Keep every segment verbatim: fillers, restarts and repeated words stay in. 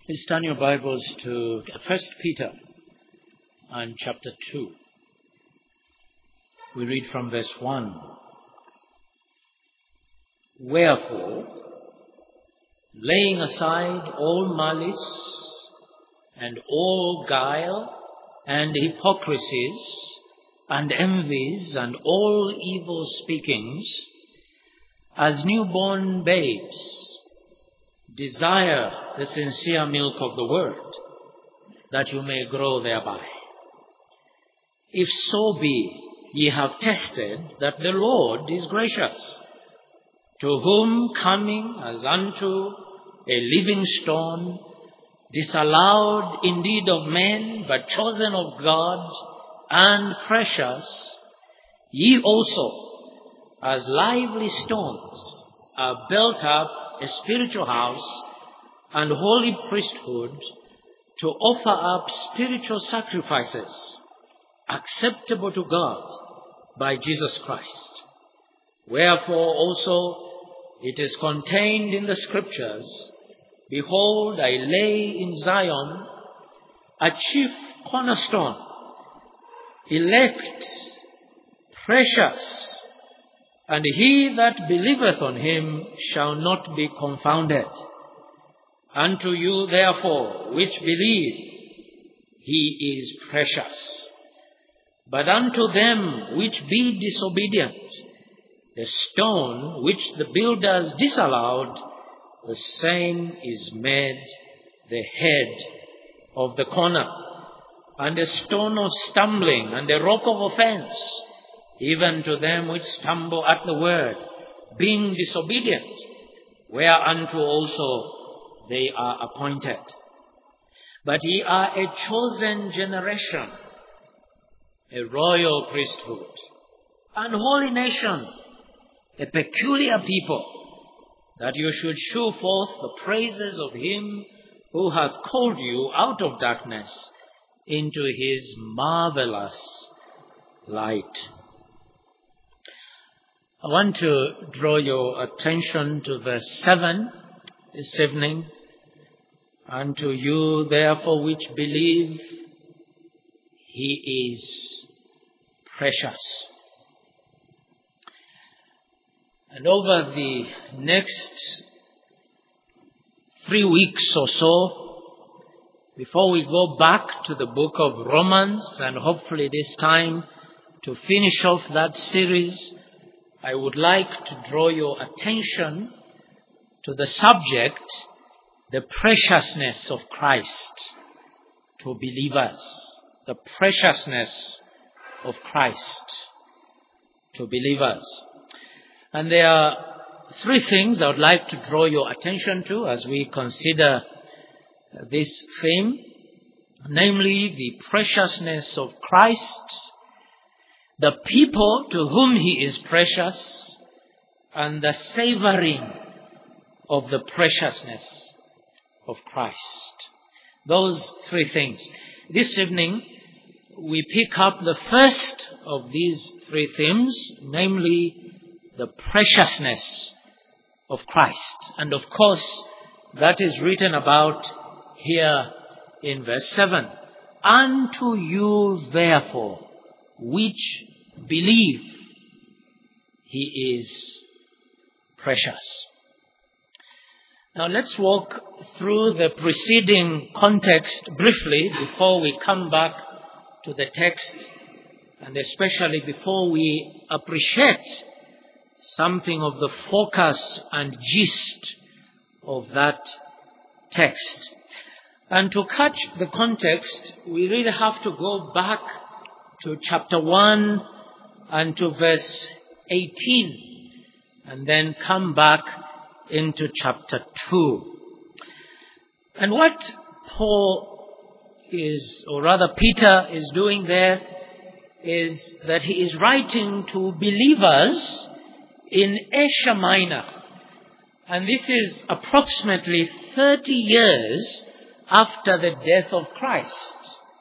Please turn your Bibles to First Peter and chapter two. We read from verse one. Wherefore, laying aside all malice and all guile and hypocrisies and envies and all evil speakings, as newborn babes, desire the sincere milk of the word, that you may grow thereby. If so be ye have tested that the Lord is gracious, to whom coming as unto a living stone, disallowed indeed of men, but chosen of God, and precious, ye also, as lively stones, are built up a spiritual house and holy priesthood, to offer up spiritual sacrifices acceptable to God by Jesus Christ. Wherefore also it is contained in the Scriptures, Behold, I lay in Zion a chief cornerstone, elect, precious, and he that believeth on him shall not be confounded. Unto you therefore which believe, he is precious. But unto them which be disobedient, the stone which the builders disallowed, the same is made the head of the corner, and a stone of stumbling, and a rock of offense, even to them which stumble at the word, being disobedient, whereunto also they are appointed. But ye are a chosen generation, a royal priesthood, an holy nation, a peculiar people, that you should shew forth the praises of him who hath called you out of darkness into his marvelous light. I want to draw your attention to verse seven this evening. Unto you therefore which believe, he is precious. And over the next three weeks or so, before we go back to the book of Romans, and hopefully this time to finish off that series, I would like to draw your attention to the subject, the preciousness of Christ to believers. The preciousness of Christ to believers. And there are three things I would like to draw your attention to as we consider this theme, namely the preciousness of Christ, the people to whom he is precious, and the savoring of the preciousness of Christ. Those three things. This evening, we pick up the first of these three themes, namely the preciousness of Christ. And of course, that is written about here in verse seven. Unto you therefore which believe, he is precious. Now let's walk through the preceding context briefly before we come back to the text, and especially before we appreciate something of the focus and gist of that text. And to catch the context, we really have to go back to chapter one and to verse eighteen, and then come back into chapter two. And what Paul is, or rather Peter is doing there, is that he is writing to believers in Asia Minor. And this is approximately thirty years after the death of Christ.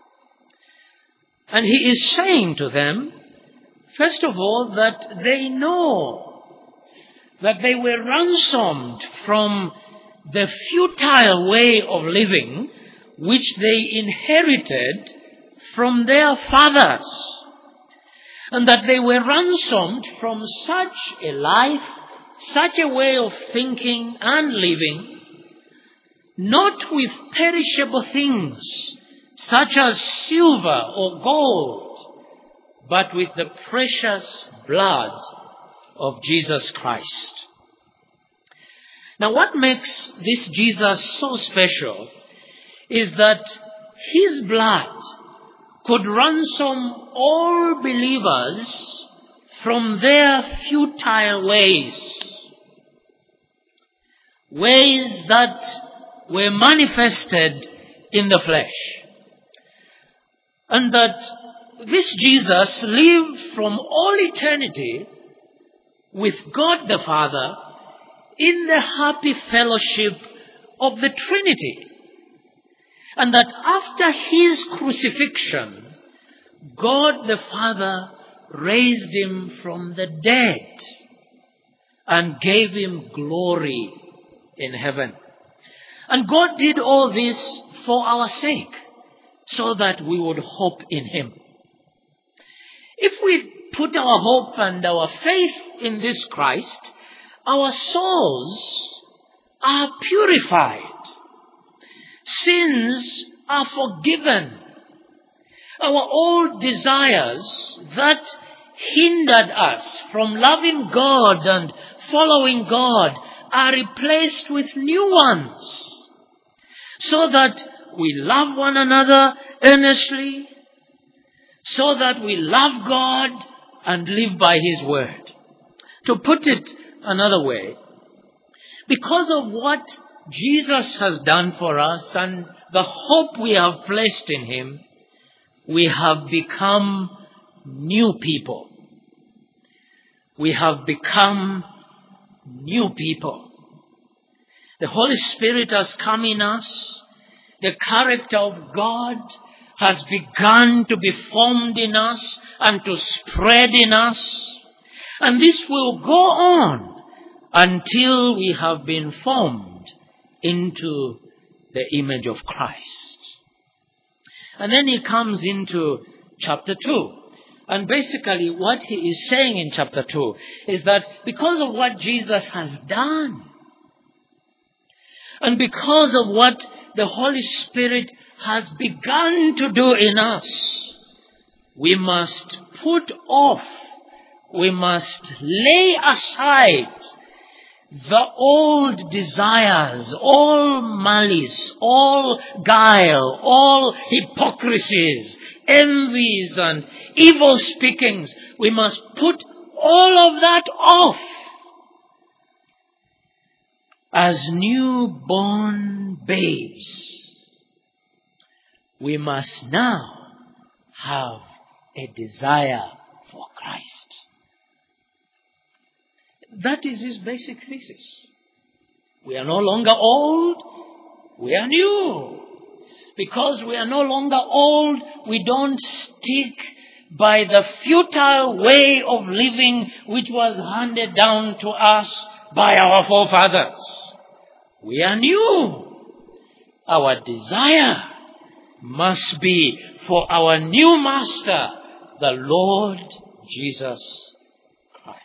And he is saying to them, first of all, that they know that they were ransomed from the futile way of living which they inherited from their fathers, and that they were ransomed from such a life, such a way of thinking and living, not with perishable things such as silver or gold, but with the precious blood of Jesus Christ. Now, what makes this Jesus so special is that his blood could ransom all believers from their futile ways, ways that were manifested in the flesh, and that this Jesus lived from all eternity with God the Father in the happy fellowship of the Trinity. And that after his crucifixion, God the Father raised him from the dead and gave him glory in heaven. And God did all this for our sake, so that we would hope in him. If we put our hope and our faith in this Christ, our souls are purified. Sins are forgiven. Our old desires that hindered us from loving God and following God are replaced with new ones, so that we love one another earnestly, so that we love God and live by his word. To put it another way, because of what Jesus has done for us and the hope we have placed in him, we have become new people. We have become new people. The Holy Spirit has come in us. The character of God has begun to be formed in us and to spread in us. And this will go on until we have been formed into the image of Christ. And then he comes into chapter two. And basically what he is saying in chapter two is that because of what Jesus has done, and because of what the Holy Spirit has begun to do in us, we must put off, we must lay aside the old desires, all malice, all guile, all hypocrisies, envies and evil speakings. We must put all of that off. As newborn babes, we must now have a desire for Christ. That is his basic thesis. We are no longer old, we are new. Because we are no longer old, we don't stick by the futile way of living which was handed down to us by our forefathers. We are new. Our desire must be for our new master, the Lord Jesus Christ.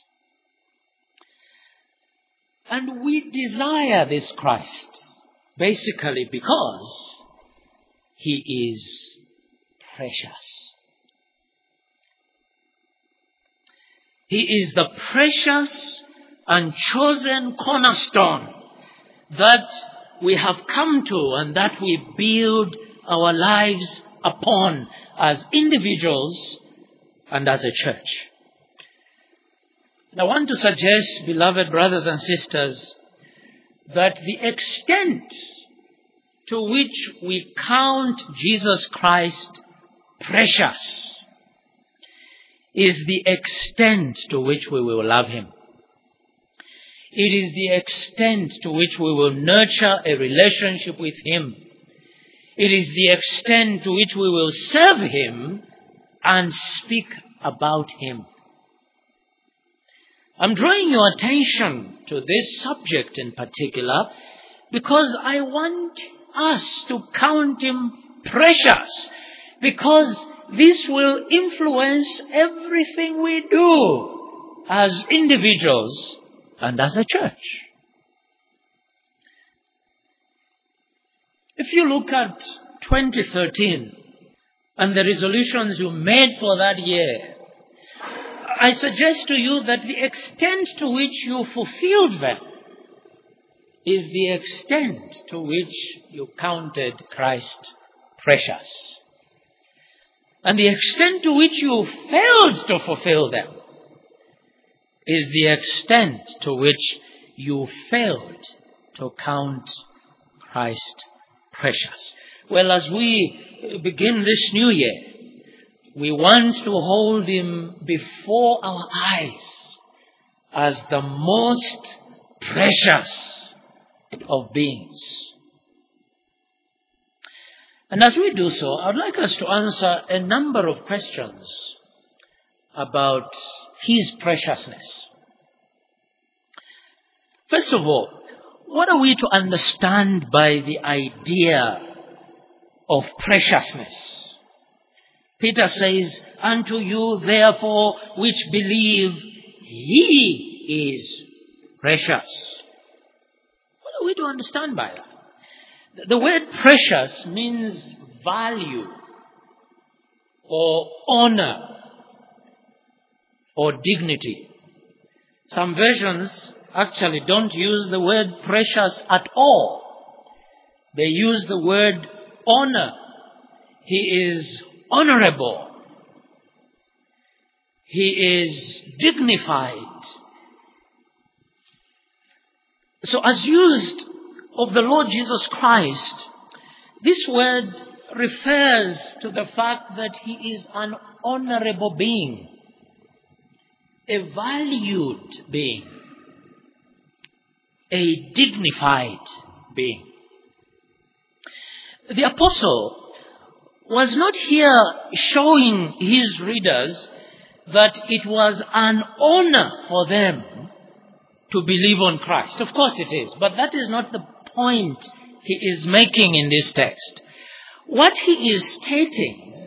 And we desire this Christ basically because he is precious. He is the precious and chosen cornerstone that we have come to and that we build our lives upon as individuals and as a church. And I want to suggest, beloved brothers and sisters, that the extent to which we count Jesus Christ precious is the extent to which we will love him. It is the extent to which we will nurture a relationship with him. It is the extent to which we will serve him and speak about him. I'm drawing your attention to this subject in particular because I want us to count him precious, because this will influence everything we do as individuals and as a church. If you look at twenty thirteen and the resolutions you made for that year, I suggest to you that the extent to which you fulfilled them is the extent to which you counted Christ precious. And the extent to which you failed to fulfill them is the extent to which you failed to count Christ precious. Well, as we begin this new year, we want to hold him before our eyes as the most precious of beings. And as we do so, I'd like us to answer a number of questions about his preciousness. First of all, what are we to understand by the idea of preciousness? Peter says, "Unto you therefore which believe, he is precious." What are we to understand by that? The word precious means value or honor or dignity. Some versions actually don't use the word precious at all. They use the word honor. He is honorable. He is dignified. So as used of the Lord Jesus Christ, this word refers to the fact that he is an honorable being, a valued being, a dignified being. The apostle was not here showing his readers that it was an honor for them to believe on Christ. Of course it is, but that is not the point he is making in this text. What he is stating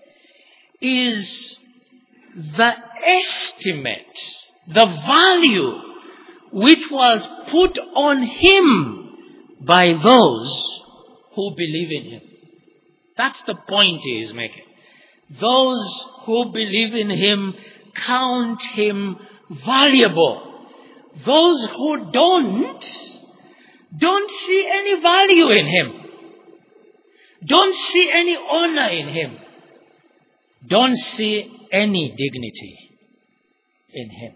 is the estimate, the value which was put on him by those who believe in him. That's the point he is making. Those who believe in him count him valuable. Those who don't, don't see any value in him. Don't see any honor in him. Don't see any dignity in him.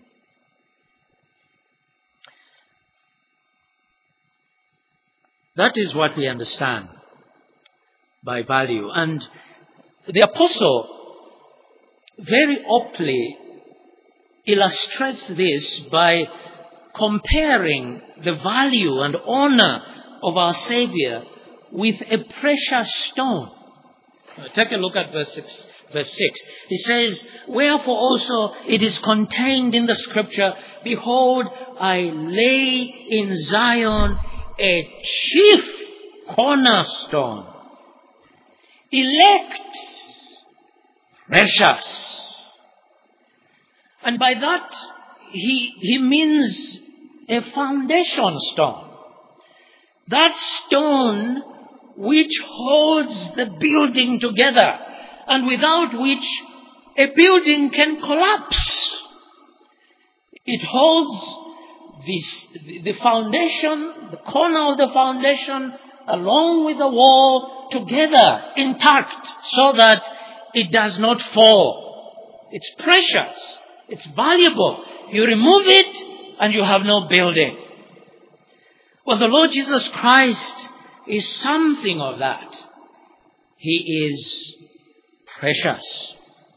That is what we understand by value. And the apostle very aptly illustrates this by comparing the value and honor of our Savior with a precious stone. Take a look at verse six. Verse six. He says, "Wherefore also it is contained in the scripture, Behold, I lay in Zion a chief cornerstone, elect, precious." And by that, he, he means a foundation stone. That stone which holds the building together, and without which a building can collapse. It holds this, the foundation, the corner of the foundation, along with the wall, together, intact, so that it does not fall. It's precious. It's valuable. You remove it and you have no building. Well, the Lord Jesus Christ is something of that. He is precious.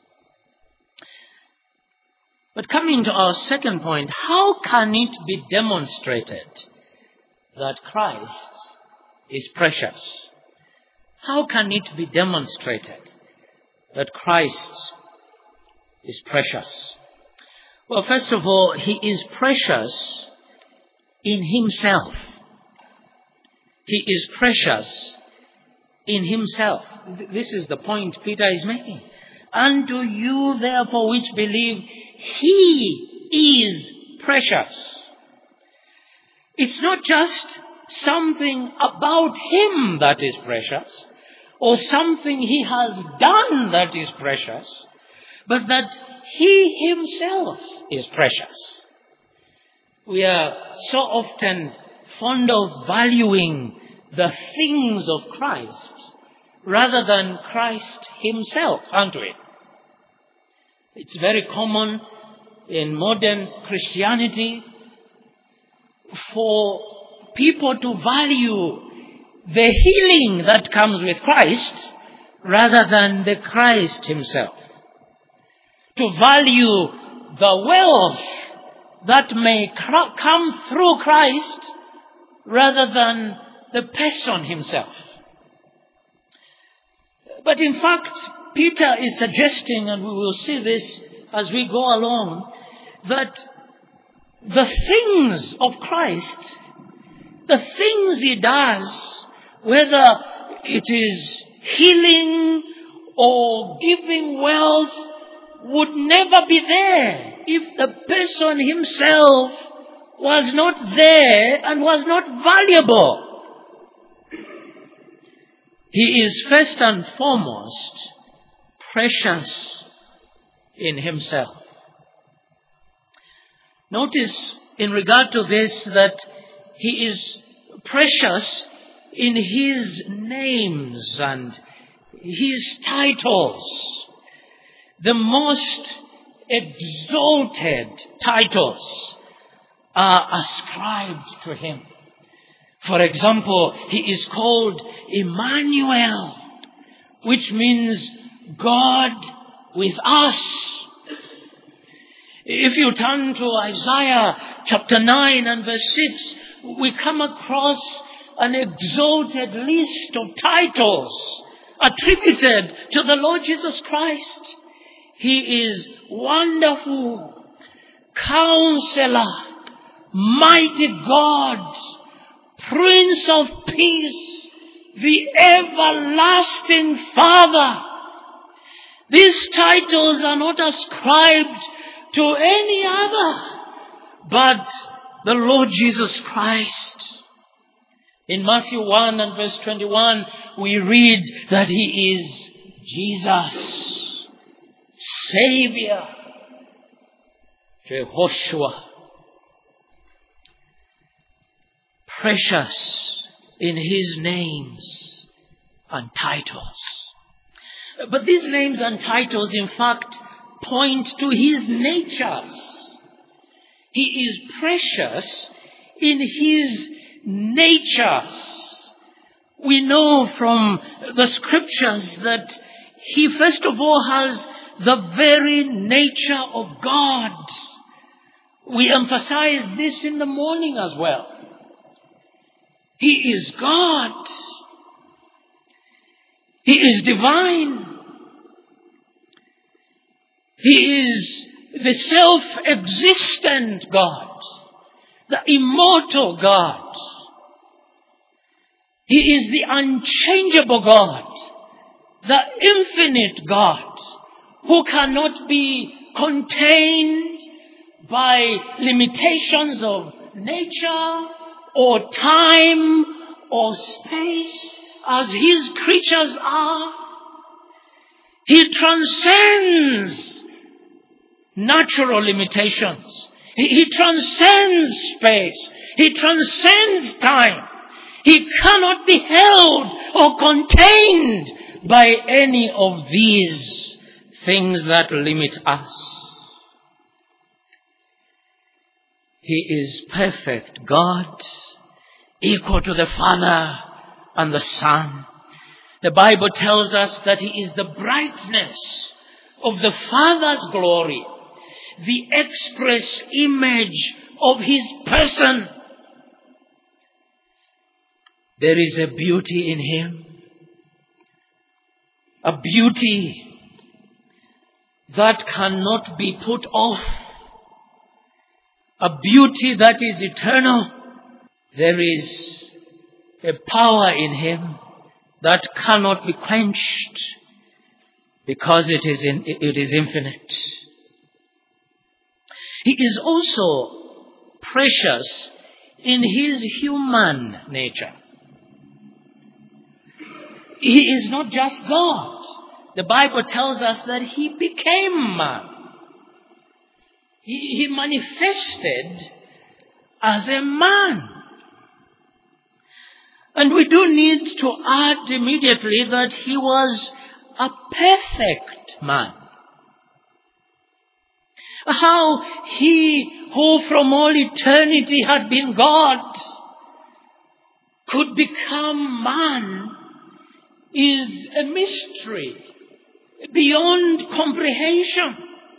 But coming to our second point, how can it be demonstrated that Christ is precious? How can it be demonstrated that Christ is precious? Well, first of all, he is precious in himself. He is precious in himself. This is the point Peter is making. Unto you, therefore, which believe, he is precious. It's not just something about him that is precious, or something he has done that is precious, but that he himself is precious. We are so often fond of valuing the things of Christ rather than Christ himself, aren't we? It's very common in modern Christianity for people to value the healing that comes with Christ rather than the Christ himself. To value the wealth that may cr- come through Christ rather than the person himself. But in fact, Peter is suggesting, and we will see this as we go along, that the things of Christ, the things he does, whether it is healing or giving wealth, would never be there if the person himself was not there and was not valuable. He is first and foremost precious in himself. Notice in regard to this that he is precious in his names and his titles. The most exalted titles are ascribed to him. For example, he is called Emmanuel, which means God with us. If you turn to Isaiah chapter nine and verse six, we come across an exalted list of titles attributed to the Lord Jesus Christ. He is Wonderful, Counselor, Mighty God, Prince of Peace, the Everlasting Father. These titles are not ascribed to any other but the Lord Jesus Christ. In Matthew one and verse twenty-one, we read that he is Jesus, Savior, Jehoshua, precious in his names and titles. But these names and titles, in fact, point to his natures. He is precious in his natures. We know from the scriptures that he first of all has the very nature of God. We emphasize this in the morning as well. He is God. He is divine. He is the self-existent God, the immortal God. He is the unchangeable God, the infinite God, who cannot be contained by limitations of nature or time or space as his creatures are. He transcends natural limitations. He, he transcends space. He transcends time. He cannot be held or contained by any of these things that limit us. He is perfect God, equal to the Father and the Son. The Bible tells us that he is the brightness of the Father's glory, the express image of his person. There is a beauty in him, a beauty that cannot be put off, a beauty that is eternal. There is a power in him that cannot be quenched because it is in, it is infinite. He is also precious in his human nature. He is not just God. The Bible tells us that he became man. He, he manifested as a man. And we do need to add immediately that he was a perfect man. How he who from all eternity had been God could become man is a mystery beyond comprehension.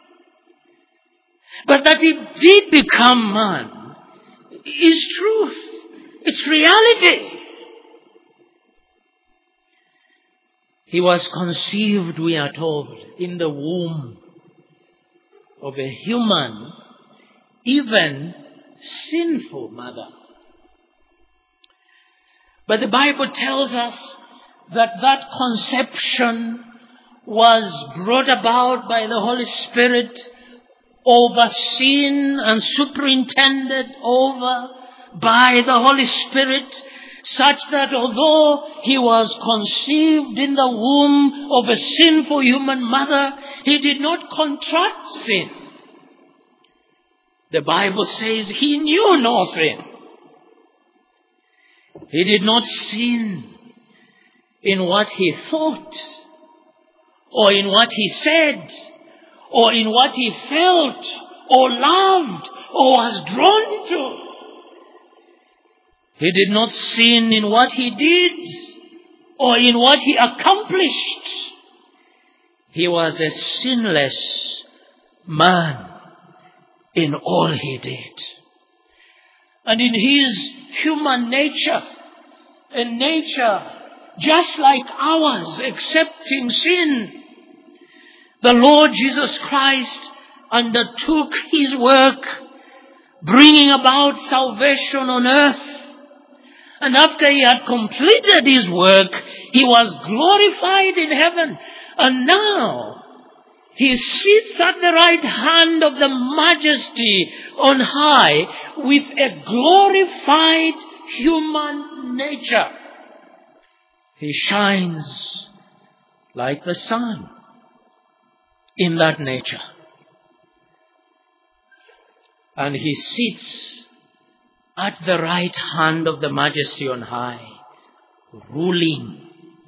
But that he did become man is truth. It's reality. He was conceived, we are told, in the womb of a human, even sinful mother. But the Bible tells us that that conception was brought about by the Holy Spirit, overseen and superintended over by the Holy Spirit, such that although he was conceived in the womb of a sinful human mother, he did not contract sin. The Bible says he knew no sin. He did not sin in what he thought, or in what he said, or in what he felt, or loved, or was drawn to. He did not sin in what he did, or in what he accomplished. He was a sinless man in all he did. And in his human nature, a nature just like ours, accepting sin, the Lord Jesus Christ undertook his work, bringing about salvation on earth. And after he had completed his work, he was glorified in heaven. And now, he sits at the right hand of the Majesty on high with a glorified human nature. He shines like the sun in that nature. And he sits at the right hand of the Majesty on high, ruling,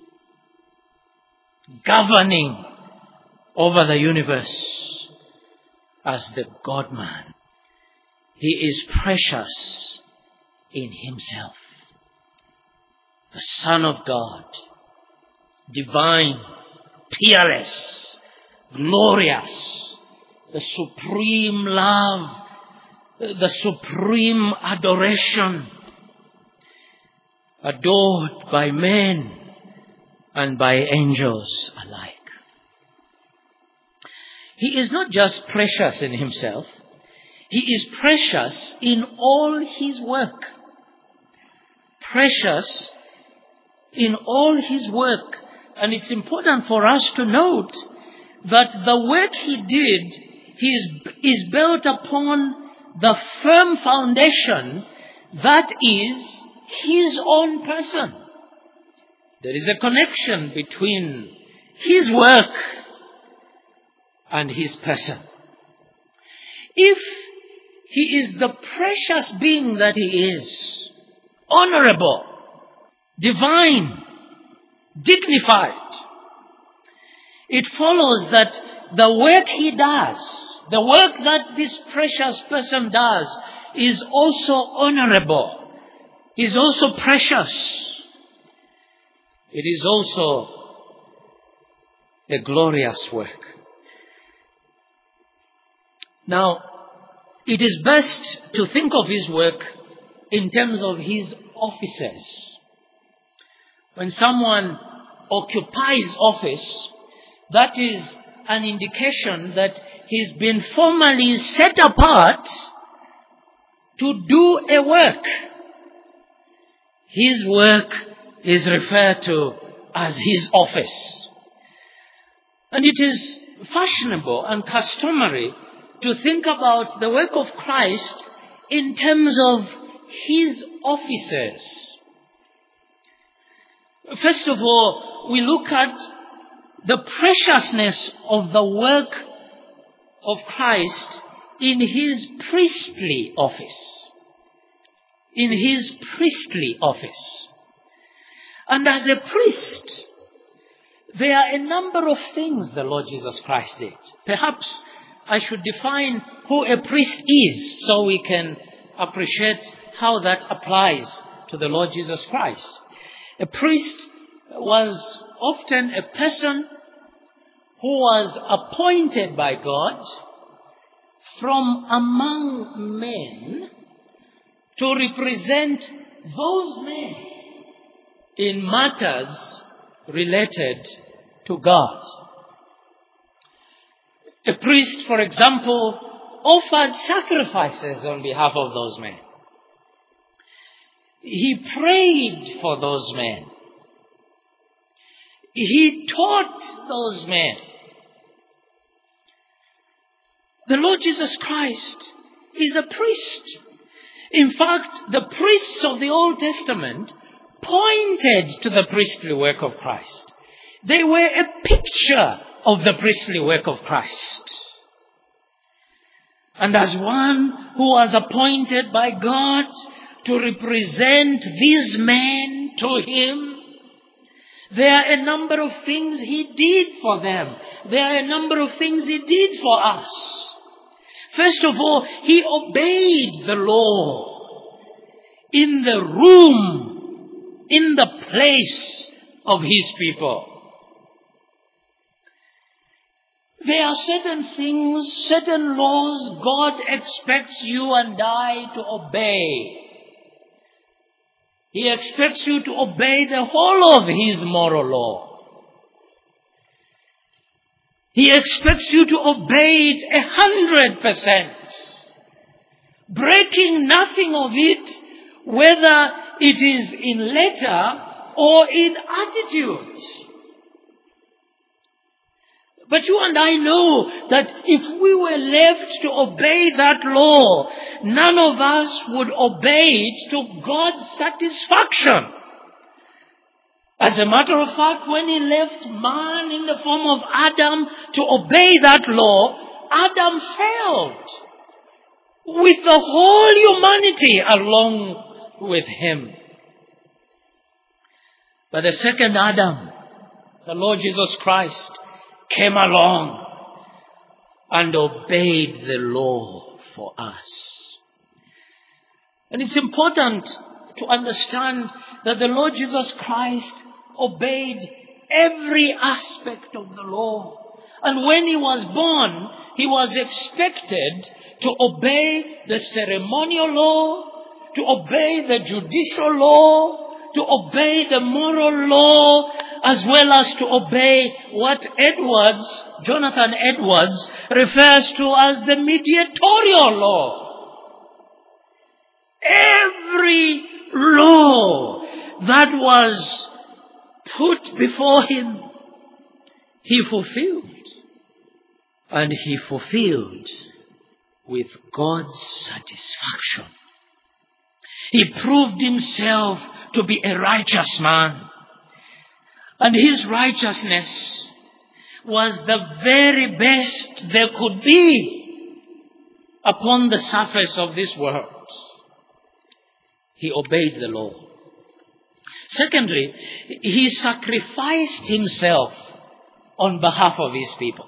governing over the universe as the God-man. He is precious in himself. The Son of God, divine, peerless, glorious, the supreme love, the supreme adoration, adored by men and by angels alike. He is not just precious in himself, he is precious in all his work. Precious in all his work. And it's important for us to note that the work he did is, is built upon the firm foundation that is his own person. There is a connection between his work and his person. If he is the precious being that he is, honorable, divine, dignified, it follows that the work he does, the work that this precious person does, is also honorable, is also precious. It is also a glorious work. Now, it is best to think of his work in terms of his offices. When someone occupies office, that is an indication that he's been formally set apart to do a work. his work is referred to as his office. And it is fashionable and customary to think about the work of Christ in terms of his offices. First of all, we look at the preciousness of the work of Christ in his priestly office. In his priestly office. And as a priest, there are a number of things the Lord Jesus Christ did. Perhaps I should define who a priest is so we can appreciate how that applies to the Lord Jesus Christ. A priest was often a person who was appointed by God from among men to represent those men in matters related to God. A priest, for example, offered sacrifices on behalf of those men. He prayed for those men. He taught those men. The Lord Jesus Christ is a priest. In fact, the priests of the Old Testament pointed to the priestly work of Christ. They were a picture of the priestly work of Christ. And as one who was appointed by God to represent these men to him, there are a number of things he did for them. There are a number of things he did for us. First of all, he obeyed the law in the room, in the place of his people. There are certain things, certain laws God expects you and I to obey. He expects you to obey the whole of his moral law. He expects you to obey it a hundred percent, breaking nothing of it, whether it is in letter or in attitude. But you and I know that if we were left to obey that law, none of us would obey it to God's satisfaction. As a matter of fact, when he left man in the form of Adam to obey that law, Adam failed, with the whole humanity along with him. But the second Adam, the Lord Jesus Christ, came along and obeyed the law for us. And it's important to understand that the Lord Jesus Christ obeyed every aspect of the law. And when he was born, he was expected to obey the ceremonial law, to obey the judicial law, to obey the moral law, as well as to obey what Edwards, Jonathan Edwards, refers to as the mediatorial law. Every law that was put before him, he fulfilled. And he fulfilled with God's satisfaction. He proved himself to be a righteous man. And his righteousness was the very best there could be upon the surface of this world. He obeyed the law. Secondly, he sacrificed himself on behalf of his people.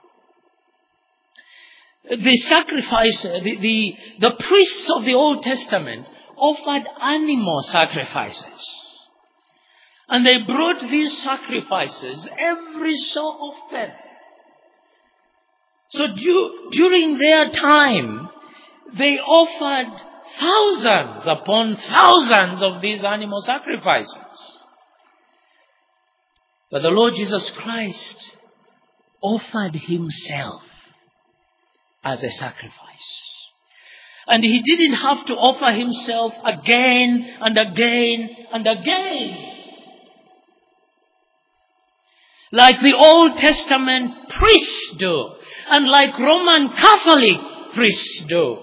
The sacrifice, the, the, the priests of the Old Testament offered animal sacrifices. And they brought these sacrifices every so often. So du- during their time, they offered thousands upon thousands of these animal sacrifices. But the Lord Jesus Christ offered himself as a sacrifice. And he didn't have to offer himself again and again and again, like the Old Testament priests do, and like Roman Catholic priests do.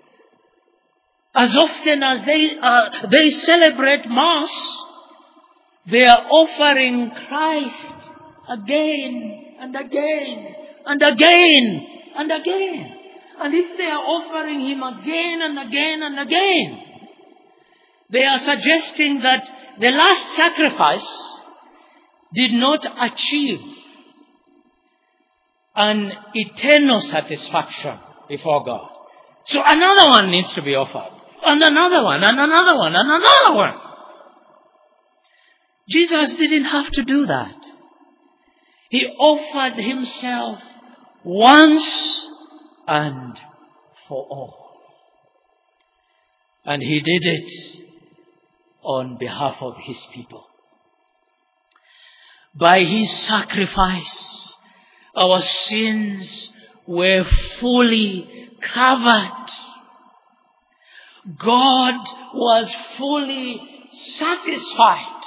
As often as they uh, they celebrate Mass, they are offering Christ again and again and again and again. And if they are offering him again and again and again, they are suggesting that the last sacrifice did not achieve an eternal satisfaction before God. So another one needs to be offered. And another one, and another one, and another one. Jesus didn't have to do that. He offered himself once and for all. And he did it on behalf of his people. By his sacrifice, our sins were fully covered. God was fully satisfied.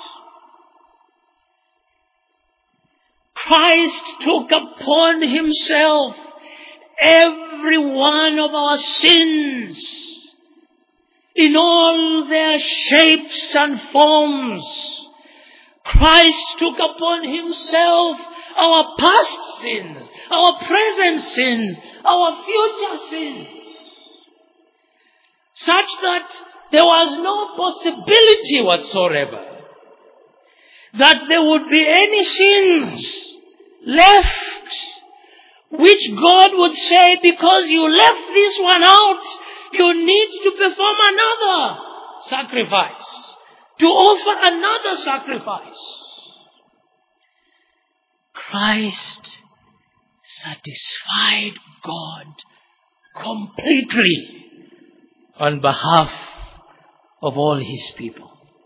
Christ took upon himself every one of our sins in all their shapes and forms. Christ took upon himself our past sins, our present sins, our future sins, such that there was no possibility whatsoever that there would be any sins left, which God would say, because you left this one out, you need to perform another sacrifice, to offer another sacrifice. Christ satisfied God completely on behalf of all his people.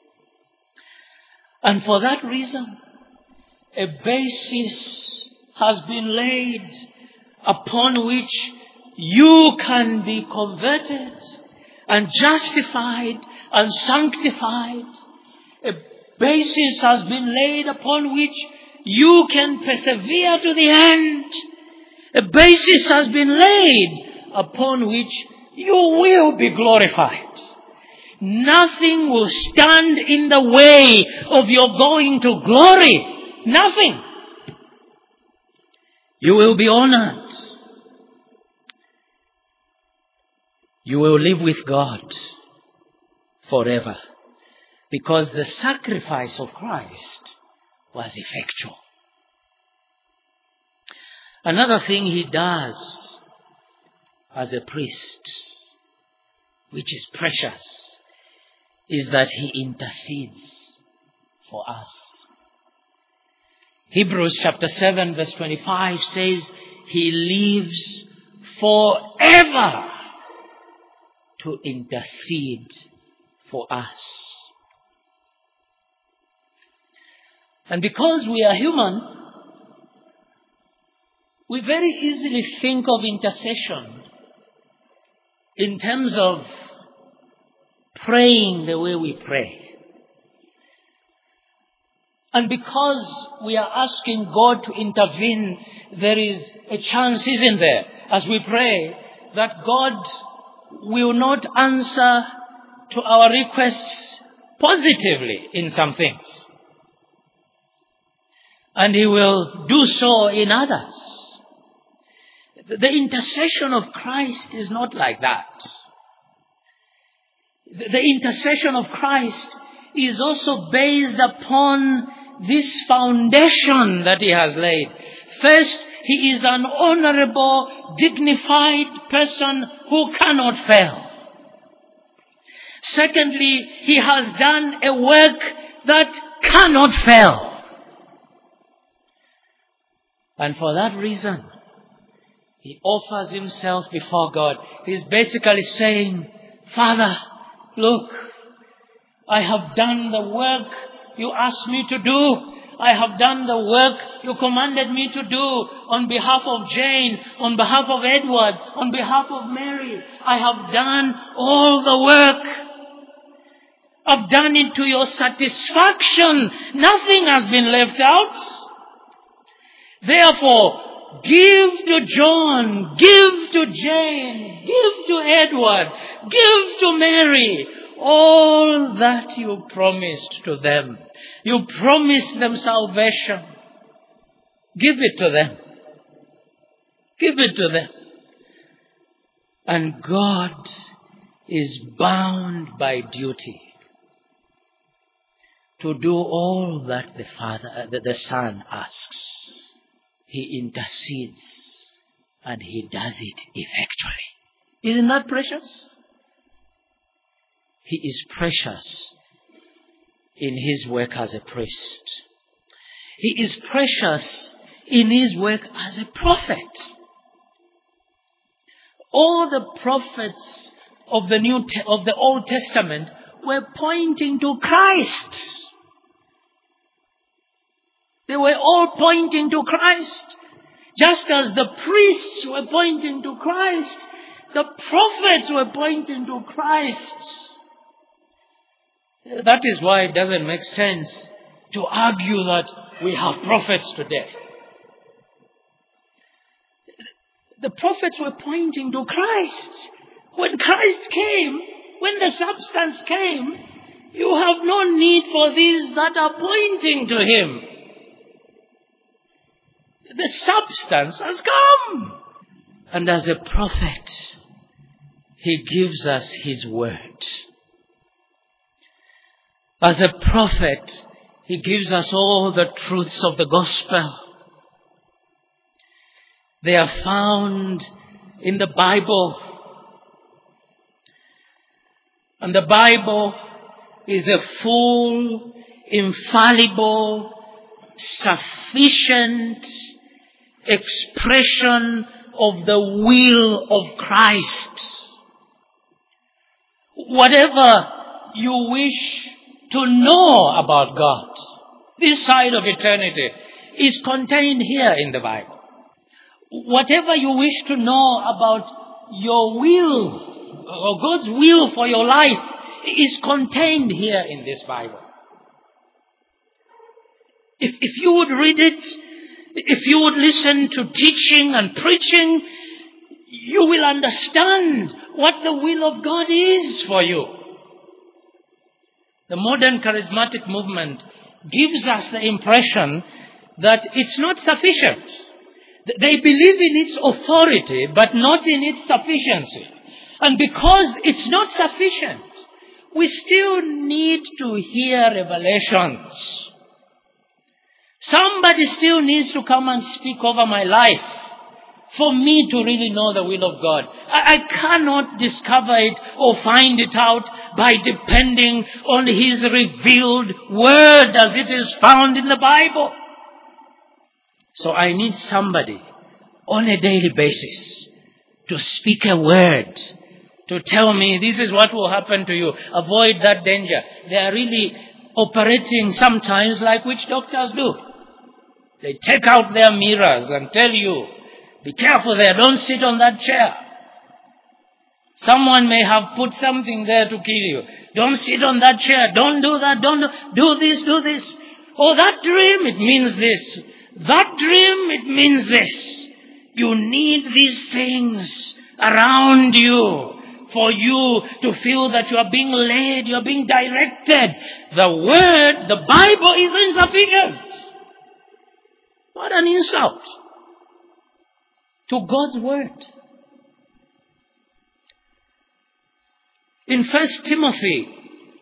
And for that reason, a basis has been laid upon which you can be converted and justified and sanctified. A basis has been laid upon which you can persevere to the end. A basis has been laid upon which you will be glorified. Nothing will stand in the way of your going to glory. Nothing. You will be honored. You will live with God forever, because the sacrifice of Christ was effectual. Another thing he does as a priest, which is precious, is that he intercedes for us. Hebrews chapter seven verse twenty-five says, he lives forever to intercede for us. And because we are human, we very easily think of intercession in terms of praying the way we pray. And because we are asking God to intervene, there is a chance, isn't there, as we pray, that God will not answer to our requests positively in some things. And he will do so in others. The intercession of Christ is not like that. The intercession of Christ is also based upon this foundation that he has laid. First, he is an honorable, dignified person who cannot fail. Secondly, he has done a work that cannot fail. And for that reason, he offers himself before God. He's basically saying, Father, look, I have done the work you asked me to do. I have done the work you commanded me to do on behalf of Jane, on behalf of Edward, on behalf of Mary. I have done all the work. I've done it to your satisfaction. Nothing has been left out. Therefore, give to John, give to Jane, give to Edward, give to Mary all that you promised to them. You promised them salvation. Give it to them. Give it to them. And God is bound by duty to do all that the Father, that the Son asks. He intercedes and He does it effectually. Isn't that precious? He is precious in His work as a priest. He is precious in His work as a prophet. All the prophets of the New of the Old Testament were pointing to Christ. They were all pointing to Christ. Just as the priests were pointing to Christ, the prophets were pointing to Christ. That is why it doesn't make sense to argue that we have prophets today. The prophets were pointing to Christ. When Christ came, when the substance came, you have no need for these that are pointing to Him. The substance has come. And as a prophet, He gives us His word. As a prophet, He gives us all the truths of the gospel. They are found in the Bible. And the Bible is a full, infallible, sufficient expression of the will of Christ. Whatever you wish to know about God, this side of eternity, is contained here in the Bible. Whatever you wish to know about your will, or God's will for your life, is contained here in this Bible. If, if you would read it, if you would listen to teaching and preaching, you will understand what the will of God is for you. The modern charismatic movement gives us the impression that it's not sufficient. They believe in its authority, but not in its sufficiency. And because it's not sufficient, we still need to hear revelations. Somebody still needs to come and speak over my life for me to really know the will of God. I, I cannot discover it or find it out by depending on His revealed word as it is found in the Bible. So I need somebody on a daily basis to speak a word, to tell me this is what will happen to you. Avoid that danger. They are really operating sometimes like witch doctors do. They take out their mirrors and tell you, be careful there, don't sit on that chair. Someone may have put something there to kill you. Don't sit on that chair, don't do that, don't do, do this, do this. Oh, that dream, it means this. That dream, it means this. You need these things around you for you to feel that you are being led, you are being directed. The Word, the Bible is insufficient. What an insult to God's Word. In First Timothy,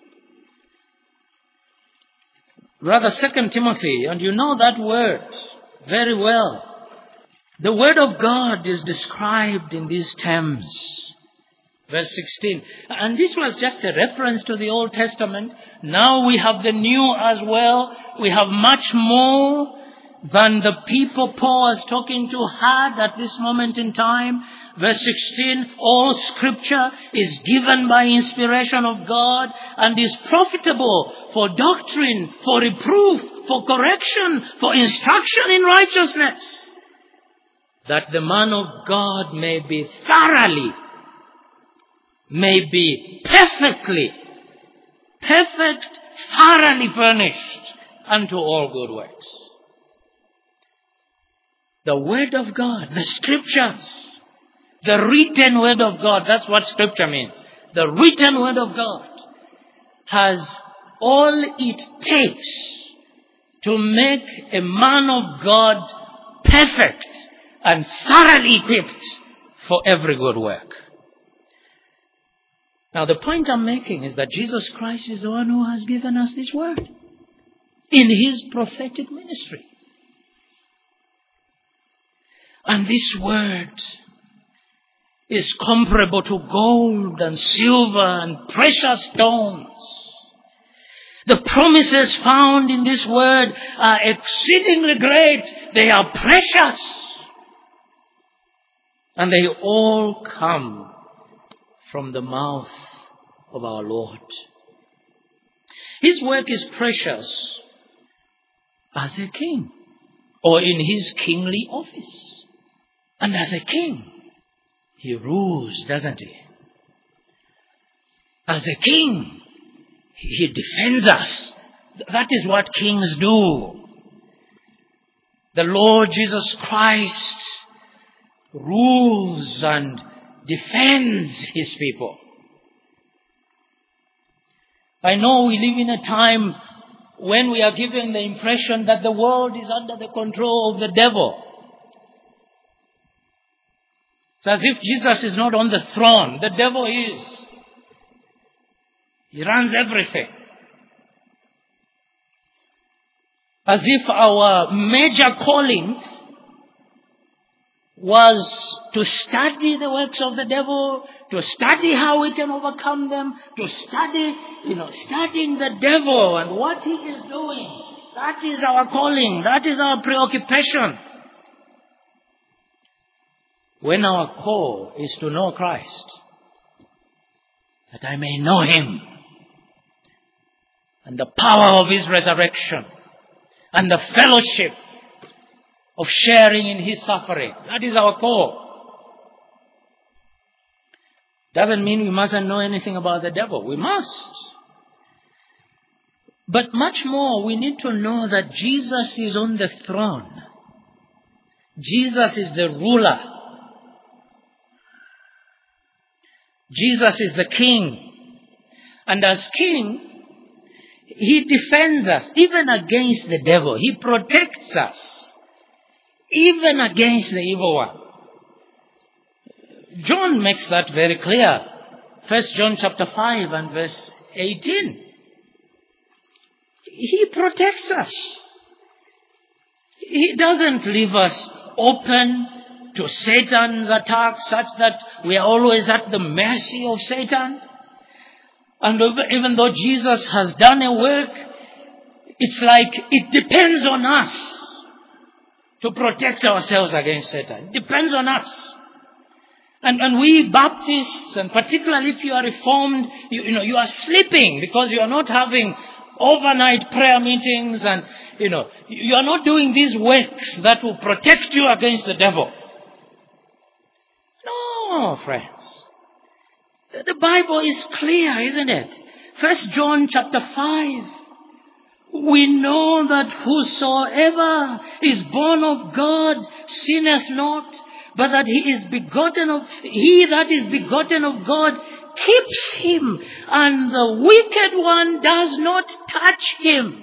rather Second Timothy, and you know that word very well. The Word of God is described in these terms. Verse sixteen. And this was just a reference to the Old Testament. Now we have the New as well. We have much more than the people Paul is talking to had at this moment in time. Verse sixteen, all scripture is given by inspiration of God and is profitable for doctrine, for reproof, for correction, for instruction in righteousness, that the man of God may be thoroughly, may be perfectly, perfect, thoroughly furnished unto all good works. The Word of God, the Scriptures, the written Word of God, that's what Scripture means. The written Word of God has all it takes to make a man of God perfect and thoroughly equipped for every good work. Now the point I'm making is that Jesus Christ is the one who has given us this word in His prophetic ministry. And this word is comparable to gold and silver and precious stones. The promises found in this word are exceedingly great. They are precious. And they all come from the mouth of our Lord. His work is precious as a king, or in His kingly office. And as a king, He rules, doesn't He? As a king, He defends us. That is what kings do. The Lord Jesus Christ rules and defends His people. I know we live in a time when we are given the impression that the world is under the control of the devil. It's as if Jesus is not on the throne. The devil is. He runs everything. As if our major calling was to study the works of the devil, to study how we can overcome them, to study, you know, studying the devil and what he is doing. That is our calling. That is our preoccupation. When our call is to know Christ, that I may know Him, and the power of His resurrection, and the fellowship of sharing in His suffering. That is our call. Doesn't mean we mustn't know anything about the devil. We must. But much more, we need to know that Jesus is on the throne. Jesus is the ruler. Jesus is the king. And as king, He defends us even against the devil. He protects us even against the evil one. John makes that very clear. First John chapter five and verse eighteen. He protects us. He doesn't leave us open to Satan's attacks such that we are always at the mercy of Satan. And even though Jesus has done a work, it's like it depends on us to protect ourselves against Satan. It depends on us. And, and we Baptists, and particularly if you are Reformed, you, you know, you are sleeping because you are not having overnight prayer meetings and, you know, you are not doing these works that will protect you against the devil. No, friends. The Bible is clear, isn't it? First John chapter five. We know that whosoever is born of God sinneth not, but that he is begotten of, he that is begotten of God keeps him, and the wicked one does not touch him.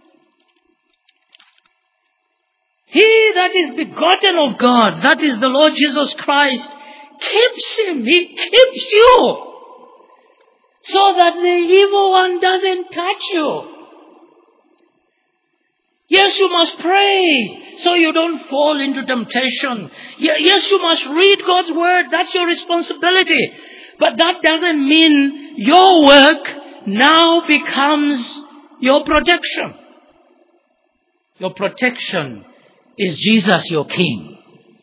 He that is begotten of God, that is the Lord Jesus Christ, keeps him. He keeps you, so that the evil one doesn't touch you. Yes, you must pray so you don't fall into temptation. Yes, you must read God's word. That's your responsibility. But that doesn't mean your work now becomes your protection. Your protection is Jesus, your King.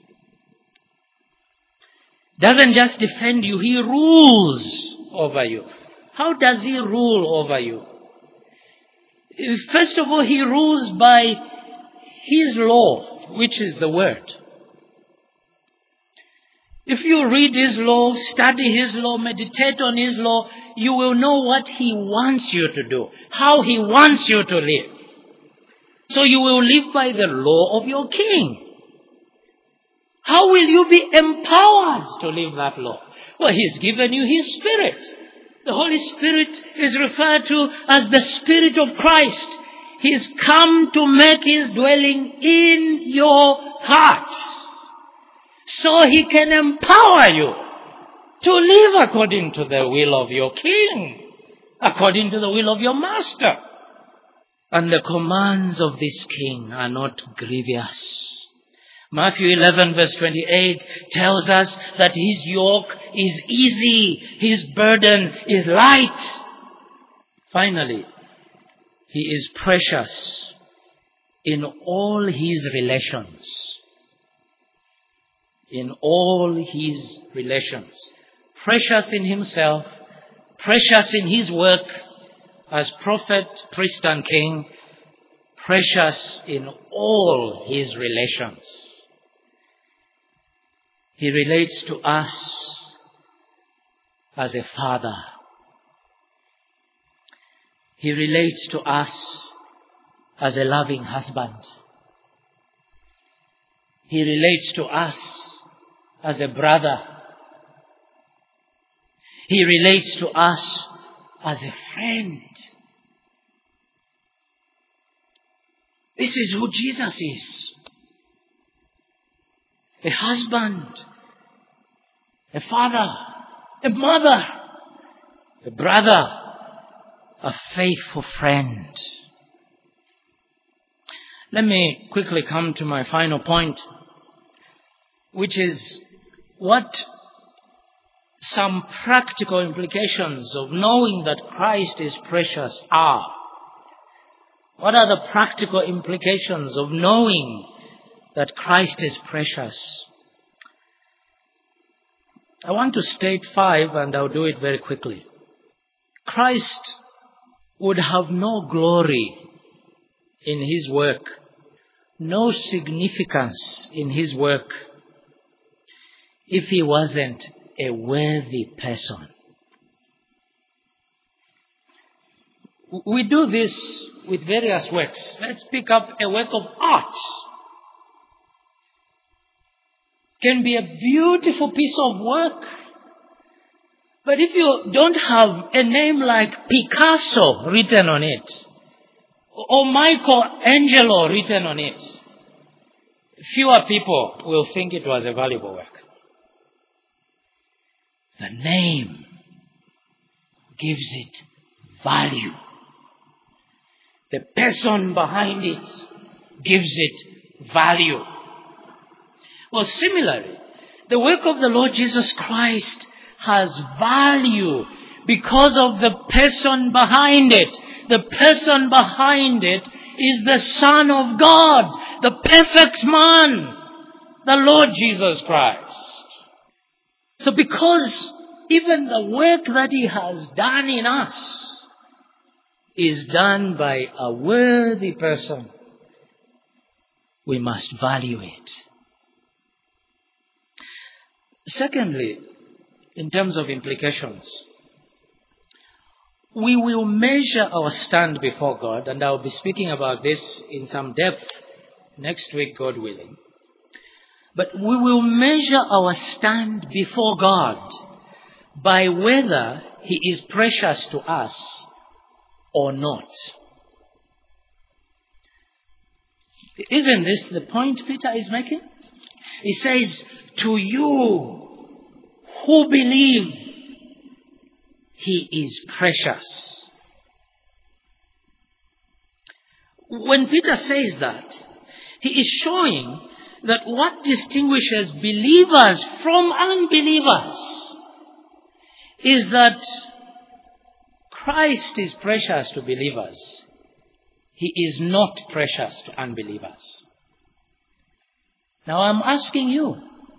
Doesn't just defend you, He rules over you. How does He rule over you? First of all, he rules by his law, which is the word. If you read his law, study his law, meditate on his law, you will know what he wants you to do, how he wants you to live. So you will live by the law of your king. How will you be empowered to live that law? Well, he's given you his Spirit. The Holy Spirit is referred to as the Spirit of Christ. He's come to make his dwelling in your hearts, so he can empower you to live according to the will of your king, according to the will of your master. And the commands of this king are not grievous. Matthew eleven verse twenty-eight tells us that his yoke is easy, his burden is light. Finally, he is precious in all his relations. In all his relations. Precious in himself, precious in his work as prophet, priest and king, precious in all his relations. He relates to us as a father. He relates to us as a loving husband. He relates to us as a brother. He relates to us as a friend. This is who Jesus is. A husband, a father, a mother, a brother, a faithful friend. Let me quickly come to my final point, which is what some practical implications of knowing that Christ is precious are. What are the practical implications of knowing that Christ is precious? I want to state five, and I'll do it very quickly. Christ would have no glory in his work, no significance in his work, if he wasn't a worthy person. We do this with various works. Let's pick up a work of art. Can be a beautiful piece of work, but if you don't have a name like Picasso written on it, or Michelangelo written on it, fewer people will think it was a valuable work. The name gives it value. The person behind it gives it value. Well, similarly, the work of the Lord Jesus Christ has value because of the person behind it. The person behind it is the Son of God, the perfect man, the Lord Jesus Christ. So because even the work that he has done in us is done by a worthy person, we must value it. Secondly, in terms of implications, we will measure our stand before God, and I'll be speaking about this in some depth next week, God willing. But we will measure our stand before God by whether he is precious to us or not. Isn't this the point Peter is making? He says, to you who believe, he is precious. When Peter says that, he is showing that what distinguishes believers from unbelievers is that Christ is precious to believers. He is not precious to unbelievers. Now I'm asking you,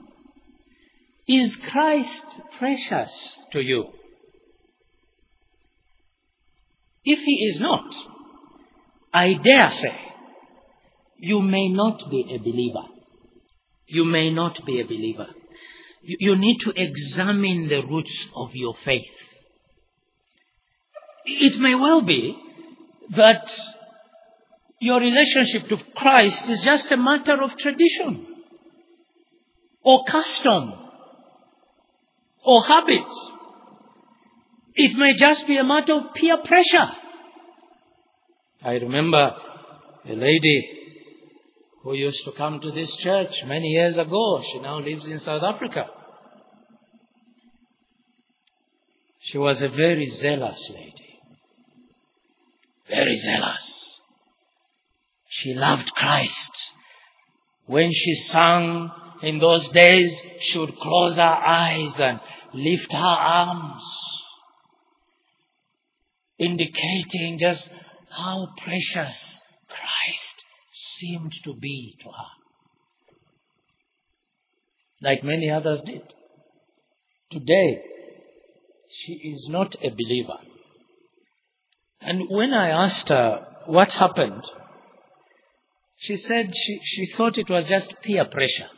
is Christ precious to you? If he is not, I dare say, you may not be a believer. You may not be a believer. You, you need to examine the roots of your faith. It may well be that your relationship to Christ is just a matter of tradition or custom or habit. It may just be a matter of peer pressure. I remember a lady who used to come to this church many years ago. She now lives in South Africa. She was a very zealous lady. Very zealous. She loved Christ. When she sang in those days, she would close her eyes and lift her arms, indicating just how precious Christ seemed to be to her. Like many others did. Today, she is not a believer. And when I asked her what happened, she said she, she thought it was just peer pressure.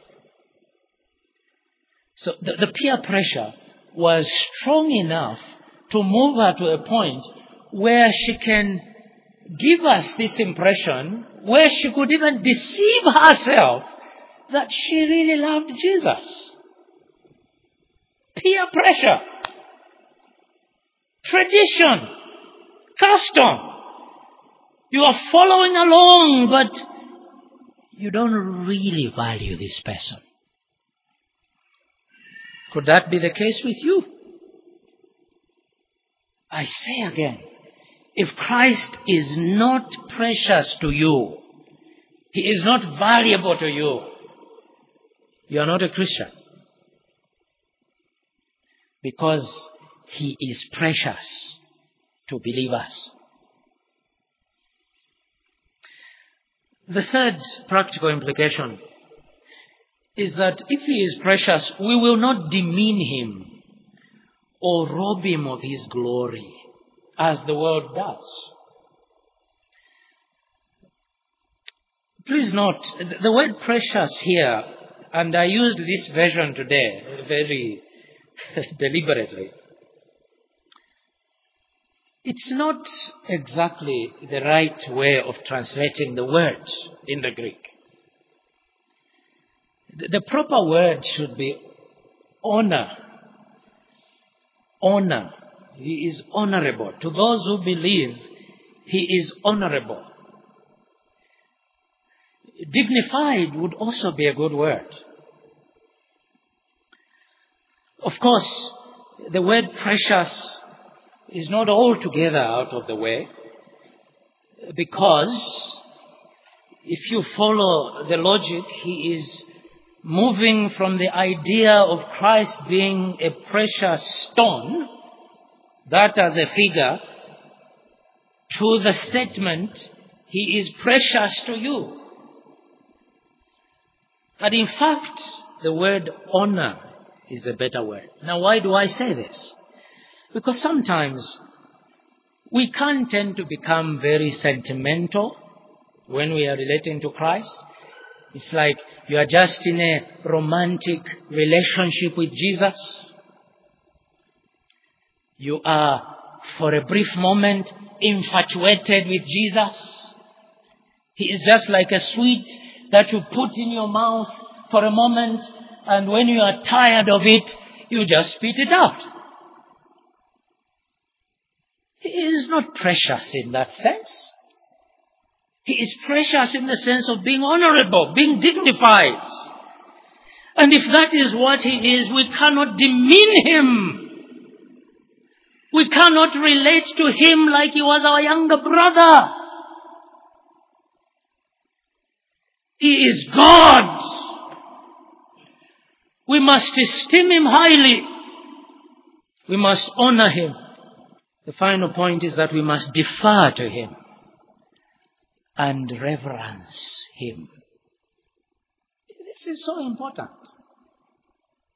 So the, the peer pressure was strong enough to move her to a point where she can give us this impression, where she could even deceive herself that she really loved Jesus. Peer pressure. Tradition. Custom. You are following along, but you don't really value this person. Could that be the case with you? I say again, if Christ is not precious to you, He is not valuable to you, you are not a Christian. Because He is precious to believers. The third practical implication is that if He is precious, we will not demean Him or rob Him of His glory, as the world does. Please note, the word precious here, and I used this version today very deliberately. It's not exactly the right way of translating the word in the Greek. The proper word should be honor. Honor. He is honorable. To those who believe, He is honorable. Dignified would also be a good word. Of course, the word precious is not altogether out of the way, because if you follow the logic, He is moving from the idea of Christ being a precious stone, that as a figure, to the statement, He is precious to you. But in fact, the word honor is a better word. Now, why do I say this? Because sometimes we can tend to become very sentimental when we are relating to Christ. It's like you are just in a romantic relationship with Jesus. You are, for a brief moment, infatuated with Jesus. He is just like a sweet that you put in your mouth for a moment, and when you are tired of it, you just spit it out. He is not precious in that sense. He is precious in the sense of being honorable, being dignified. And if that is what He is, we cannot demean Him. We cannot relate to Him like He was our younger brother. He is God. We must esteem Him highly. We must honor Him. The final point is that we must defer to Him and reverence Him. This is so important,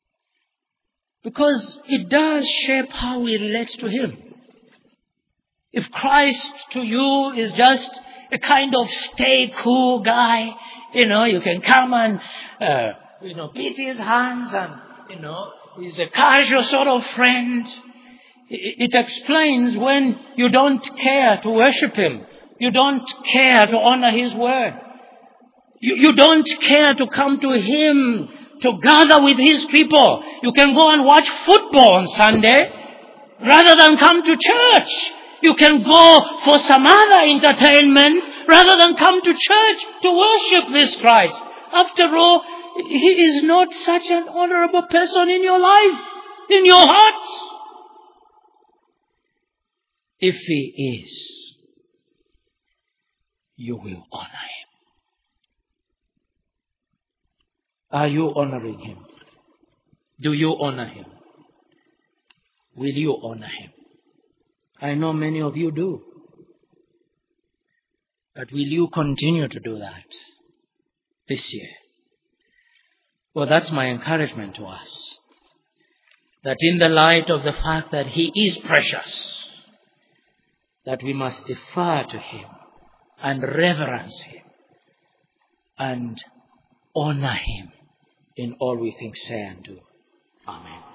because it does shape how we relate to Him. If Christ to you is just a kind of stay cool guy, you know, you can come and, uh, you know, beat his hands and, you know, he's a casual sort of friend. It explains when you don't care to worship him. You don't care to honor his word. You, you don't care to come to him to gather with his people. You can go and watch football on Sunday rather than come to church. You can go for some other entertainment rather than come to church to worship this Christ. After all, he is not such an honorable person in your life, in your heart. If he is, you will honor him. Are you honoring him? Do you honor him? Will you honor him? I know many of you do. But will you continue to do that this year? Well, that's my encouragement to us. That in the light of the fact that he is precious, that we must defer to him and reverence him and honor him in all we think, say, and do. Amen.